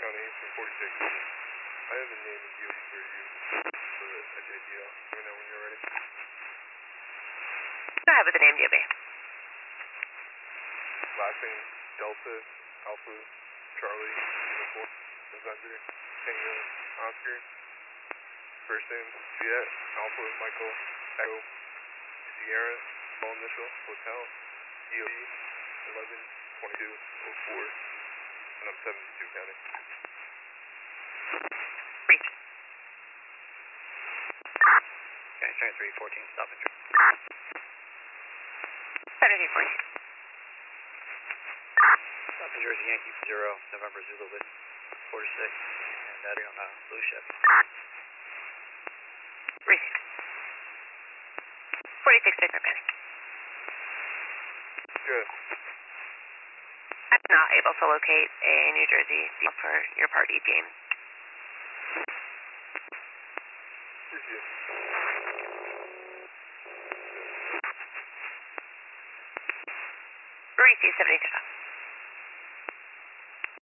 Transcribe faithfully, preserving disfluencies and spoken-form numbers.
County from forty-six. I have a name and deal for you for a J D L. Let me know when you're ready. Go ahead with the name, D O B. Last name, Delta, Alpha, Charlie, Uniform, November, Tango, Oscar. First name, Juliet, Alpha, Michael, Echo, Sierra, small initial, Hotel, D O B, eleven twenty-two oh four, and I'm seventy-two County. Reach. Okay, train three fourteen, stop and train. seventy-three fourteen. Stop New Jersey Yankee zero, November Zulu with forty-six, and that on a blue ship. Receive. forty-six Victor Penny. Good. I'm not able to locate a New Jersey deal for your party, James. Appreciate it. Receive seventy-two.